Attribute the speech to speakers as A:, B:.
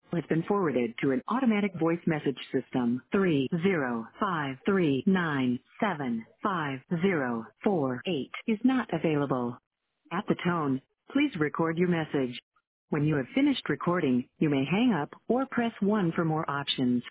A: has been forwarded to an automatic voice message system. 305397504 is not available. At the tone, please record your message. When you have finished recording, you may hang up or press 1 for more options.